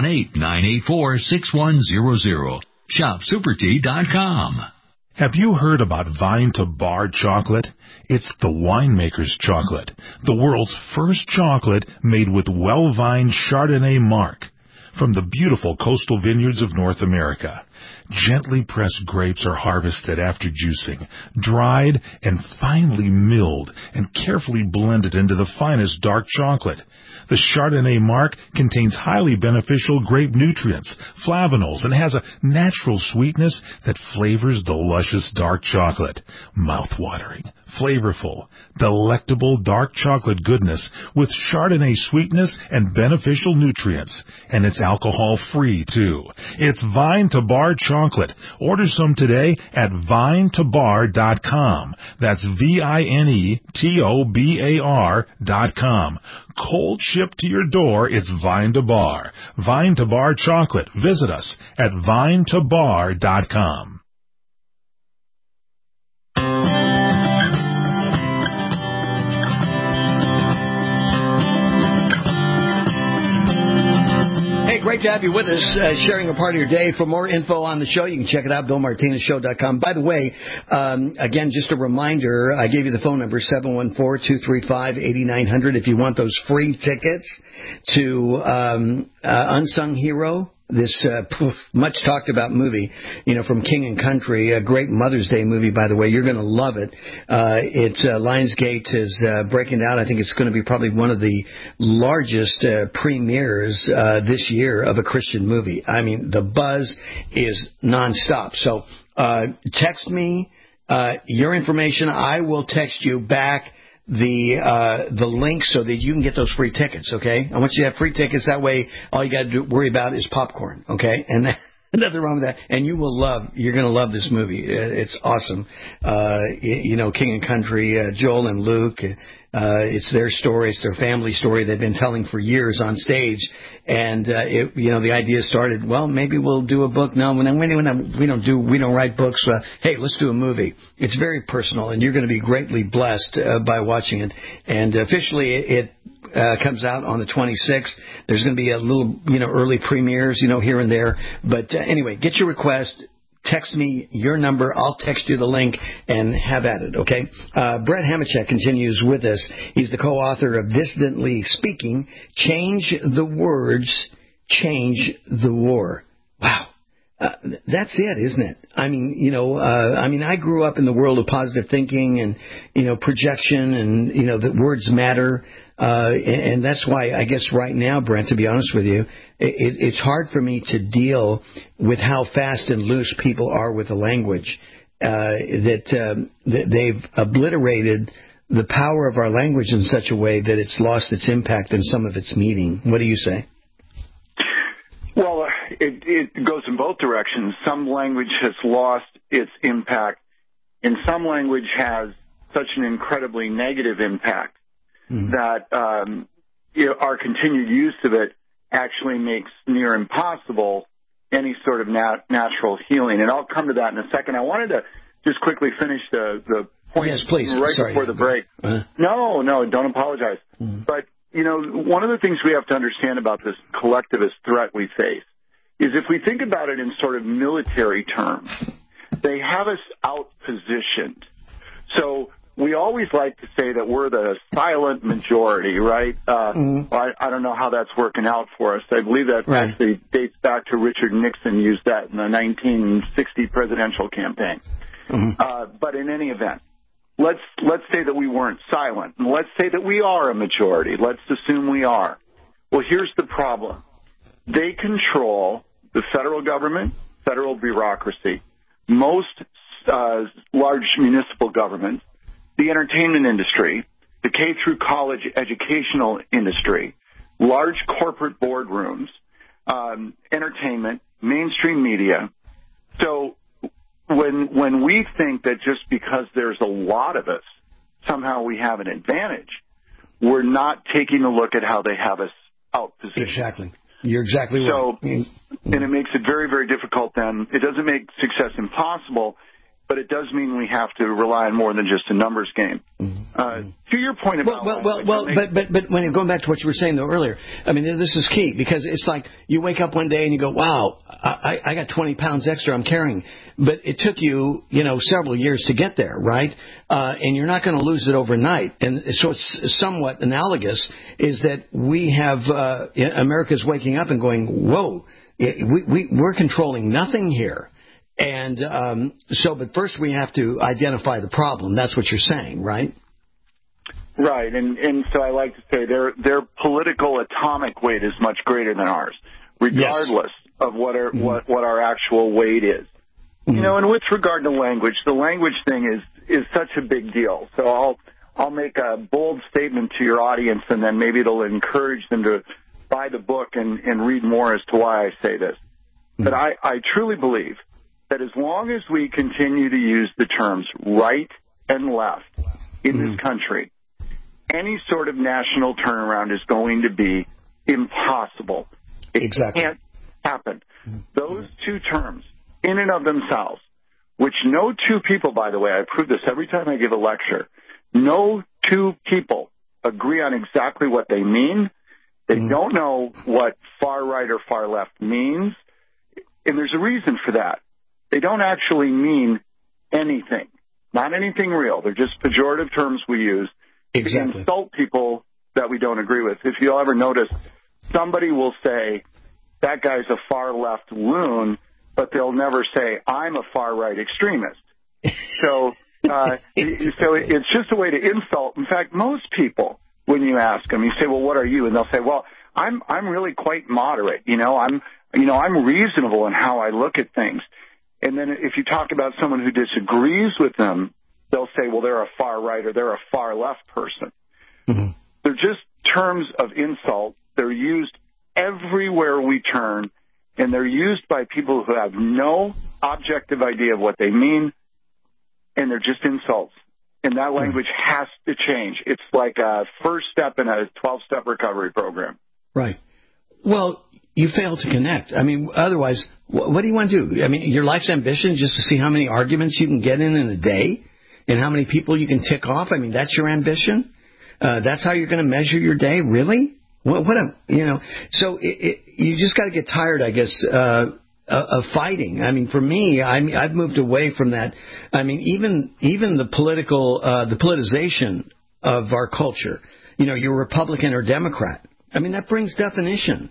818-984-6100. Shopsupertea.com. Have you heard about Vine to Bar chocolate? It's the winemaker's chocolate, the world's first chocolate made with well-vined Chardonnay marc from the beautiful coastal vineyards of North America. Gently pressed grapes are harvested after juicing, dried and finely milled and carefully blended into the finest dark chocolate. The Chardonnay marc contains highly beneficial grape nutrients, flavanols, and has a natural sweetness that flavors the luscious dark chocolate. Mouth-watering, flavorful, delectable dark chocolate goodness with Chardonnay sweetness and beneficial nutrients. And it's alcohol-free, too. It's Vine to Bar chocolate. Order some today at vinetobar.com. That's VINETOBAR.com. Cold shipped to your door, it's Vine to Bar. Vine to Bar chocolate. Visit us at vinetobar.com. Great to have you with us, sharing a part of your day. For more info on the show, you can check it out, BillMartinezShow.com. By the way, again, just a reminder, I gave you the phone number, 714-235-8900, if you want those free tickets to Unsung Hero, this much talked about movie, from King and Country, a great Mother's Day movie, by the way. You're going to love it. Lionsgate is breaking down. I think it's going to be probably one of the largest premieres this year of a Christian movie. I mean, the buzz is nonstop. So text me your information. I will text you back the link so that you can get those free tickets, okay? I want you to have free tickets. That way, all you got to worry about is popcorn, okay? And nothing wrong with that. And you're going to love this movie. It's awesome. King and Country, Joel and Luke, it's their story. It's their family story they've been telling for years on stage. And, the idea started, well, maybe we'll do a book. No, we don't write books. Hey, let's do a movie. It's very personal, and you're going to be greatly blessed by watching it. And officially, it comes out on the 26th. There's going to be a little, early premieres, here and there. But anyway, get your request. Text me your number. I'll text you the link and have at it, okay? Brett Hamachek continues with us. He's the co-author of Dissidently Speaking, Change the Words, Change the War. Wow. That's it, isn't it? I mean, I grew up in the world of positive thinking and, projection and, that words matter. And that's why I guess right now, Brent, to be honest with you, it's hard for me to deal with how fast and loose people are with the language, that they've obliterated the power of our language in such a way that it's lost its impact and some of its meaning. What do you say? Well, it goes in both directions. Some language has lost its impact, and some language has such an incredibly negative impact that our continued use of it actually makes near impossible any sort of natural healing. And I'll come to that in a second. I wanted to just quickly finish the point before the break. No, don't apologize. But, one of the things we have to understand about this collectivist threat we face is if we think about it in sort of military terms, they have us outpositioned. So we always like to say that we're the silent majority, right? I don't know how that's working out for us. I believe that actually dates back to Richard Nixon used that in the 1960 presidential campaign. But in any event, let's say that we weren't silent. And let's say that we are a majority. Let's assume we are. Well, here's the problem. They control the federal government, federal bureaucracy, most large municipal governments, the entertainment industry, the K through college educational industry, large corporate boardrooms, entertainment, mainstream media. So when we think that just because there's a lot of us, somehow we have an advantage, we're not taking a look at how they have us outpositioned. Exactly. You're exactly right. So, and it makes it very, very difficult then. It doesn't make success impossible, but it does mean we have to rely on more than just a numbers game. To your point about... But when you're going back to what you were saying, though, earlier, I mean, this is key, because it's like you wake up one day and you go, wow, I got 20 pounds extra I'm carrying. But it took you, several years to get there, right? And you're not going to lose it overnight. And so it's somewhat analogous, is that we have, America's waking up and going, whoa, we're controlling nothing here. And but first we have to identify the problem. That's what you're saying, right? Right, and so I like to say their political atomic weight is much greater than ours, regardless of what our actual weight is. Mm-hmm. And with regard to language, the language thing is such a big deal. So I'll make a bold statement to your audience, and then maybe it'll encourage them to buy the book and read more as to why I say this. Mm-hmm. But I truly believe that as long as we continue to use the terms right and left in this country, any sort of national turnaround is going to be impossible. It can't happen. Those two terms, in and of themselves, which no two people, by the way, I prove this every time I give a lecture, no two people agree on exactly what they mean. They don't know what far right or far left means, and there's a reason for that. They don't actually mean anything, not anything real. They're just pejorative terms we use to insult people that we don't agree with. If you'll ever notice, somebody will say, that guy's a far-left loon, but they'll never say, I'm a far-right extremist. So it's just a way to insult. In fact, most people, when you ask them, you say, well, what are you? And they'll say, well, I'm really quite moderate. I'm reasonable in how I look at things. And then if you talk about someone who disagrees with them, they'll say, well, they're a far right or they're a far left person. Mm-hmm. They're just terms of insult. They're used everywhere we turn, and they're used by people who have no objective idea of what they mean, and they're just insults. And that language has to change. It's like a first step in a 12-step recovery program. Right. Well, you fail to connect. I mean, otherwise, what do you want to do? I mean, your life's ambition is just to see how many arguments you can get in a day and how many people you can tick off. I mean, that's your ambition? That's how you're going to measure your day? Really? So you just got to get tired, I guess, of fighting. I mean, for me, I've moved away from that. I mean, even the politicization of our culture, you're Republican or Democrat. I mean, that brings definition.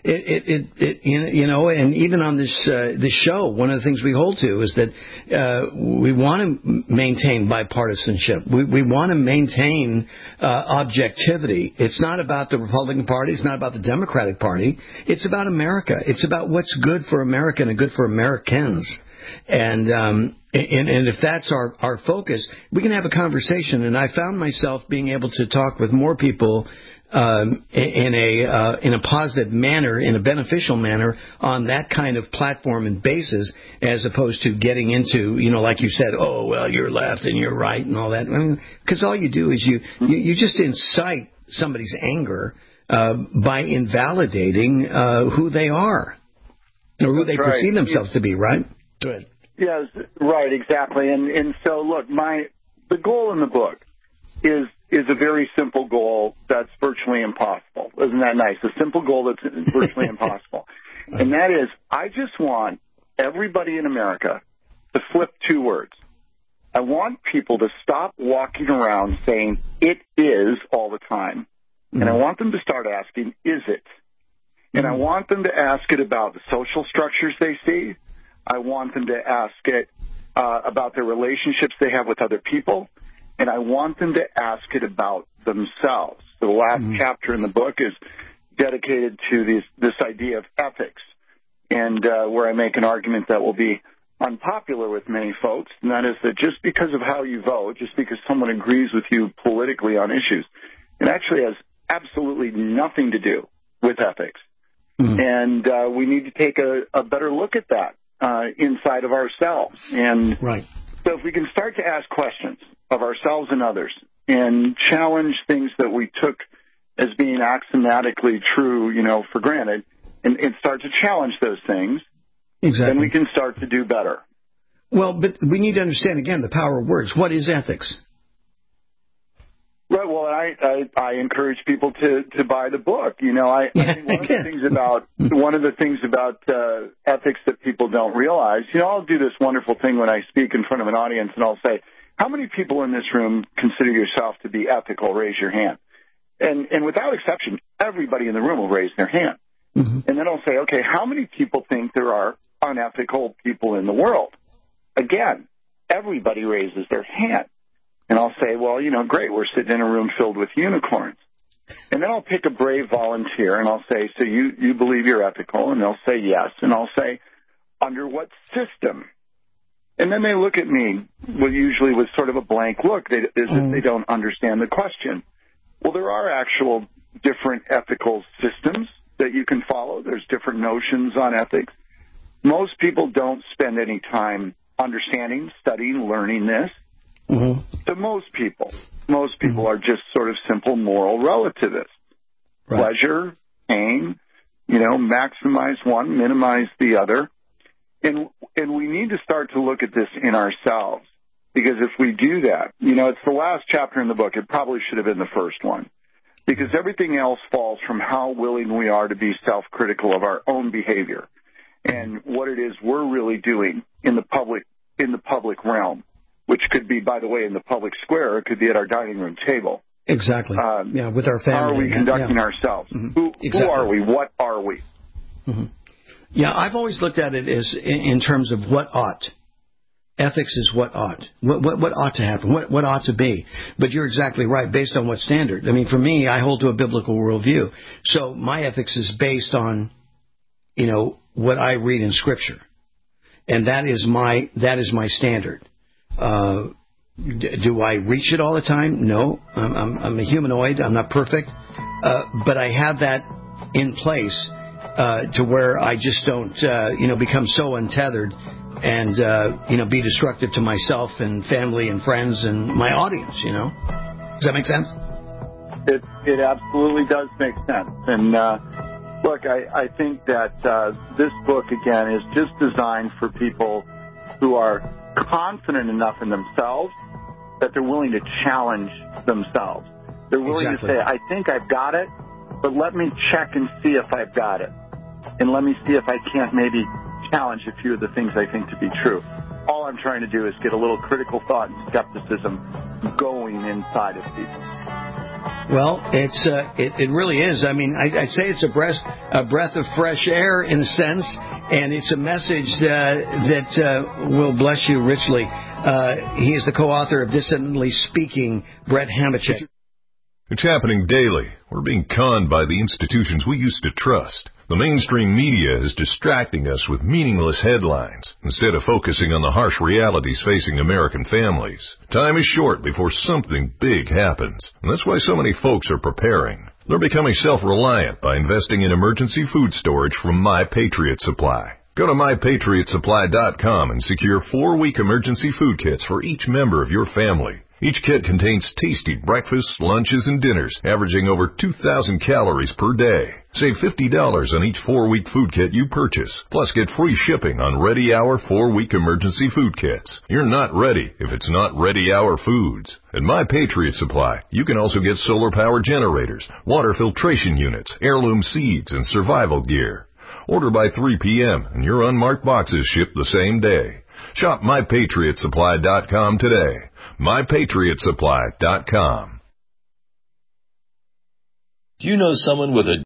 And even on this show, one of the things we hold to is that we want to maintain bipartisanship. We want to maintain objectivity. It's not about the Republican Party. It's not about the Democratic Party. It's about America. It's about what's good for America and good for Americans. And if that's our focus, we can have a conversation. And I found myself being able to talk with more people in a positive manner, in a beneficial manner, on that kind of platform and basis, as opposed to getting into, like you said, oh, well, you're left and you're right and all that. Because all you do is you just incite somebody's anger by invalidating who they are or who they perceive themselves to be, right? Go ahead. Yes, right, exactly. And so, look, the goal in the book is a very simple goal that's virtually impossible. Isn't that nice? A simple goal that's virtually impossible. And that is, I just want everybody in America to flip two words. I want people to stop walking around saying, it is, all the time. And I want them to start asking, is it? And I want them to ask it about the social structures they see. I want them to ask it about their relationships they have with other people. And I want them to ask it about themselves. The last chapter in the book is dedicated to this idea of ethics, and where I make an argument that will be unpopular with many folks, and that is that just because of how you vote, just because someone agrees with you politically on issues, it actually has absolutely nothing to do with ethics. And we need to take a better look at that inside of ourselves. And so if we can start to ask questions of ourselves and others and challenge things that we took as being axiomatically true, for granted, and start to challenge those things, then we can start to do better. Well, but we need to understand, again, the power of words. What is ethics? Right. Well, I encourage people to buy the book. I think one of the things about ethics that people don't realize, I'll do this wonderful thing when I speak in front of an audience, and I'll say, how many people in this room consider yourself to be ethical? Raise your hand. And without exception, everybody in the room will raise their hand. And then I'll say, okay, how many people think there are unethical people in the world? Again, everybody raises their hand. And I'll say, well, great, we're sitting in a room filled with unicorns. And then I'll pick a brave volunteer, and I'll say, so you believe you're ethical? And they'll say yes. And I'll say, under what system? And then they look at me usually with sort of a blank look, as if they don't understand the question. Well, there are actual different ethical systems that you can follow. There's different notions on ethics. Most people don't spend any time understanding, studying, learning this. So most people are just sort of simple moral relativists. Pleasure, pain, maximize one, minimize the other. And we need to start to look at this in ourselves, because if we do that, it's the last chapter in the book. It probably should have been the first one, because everything else falls from how willing we are to be self-critical of our own behavior and what it is we're really doing in the public realm, which could be, by the way, in the public square. It could be at our dining room table. Exactly. With our family. How are we conducting ourselves? Who are we? What are we? Yeah, I've always looked at it as in terms of what ought. Ethics is what ought. What ought to happen. What ought to be. But you're exactly right, based on what standard. I mean, for me, I hold to a biblical worldview. So my ethics is based on, what I read in Scripture. And that is my standard. Do I reach it all the time? No. I'm a humanoid. I'm not perfect. But I have that in place to where I just don't, become so untethered and, be destructive to myself and family and friends and my audience, Does that make sense? It absolutely does make sense. And, look, I think that this book, again, is just designed for people who are confident enough in themselves that they're willing to challenge themselves. They're willing to say, I think I've got it, but let me check and see if I've got it. And let me see if I can't maybe challenge a few of the things I think to be true. All I'm trying to do is get a little critical thought and skepticism going inside of people. Well, it really is. I mean, I'd say it's a breath of fresh air in a sense, and it's a message that will bless you richly. He is the co-author of Dissonantly Speaking, Brett Hamachek. It's happening daily. We're being conned by the institutions we used to trust. The mainstream media is distracting us with meaningless headlines instead of focusing on the harsh realities facing American families. Time is short before something big happens, and that's why so many folks are preparing. They're becoming self-reliant by investing in emergency food storage from My Patriot Supply. Go to MyPatriotSupply.com and secure 4-week emergency food kits for each member of your family. Each kit contains tasty breakfasts, lunches, and dinners, averaging over 2,000 calories per day. Save $50 on each 4-week food kit you purchase. Plus, get free shipping on Ready Hour 4-week emergency food kits. You're not ready if it's not Ready Hour foods. At My Patriot Supply, you can also get solar power generators, water filtration units, heirloom seeds, and survival gear. Order by 3 p.m. and your unmarked boxes ship the same day. Shop MyPatriotSupply.com today. MyPatriotSupply.com. Do you know someone with a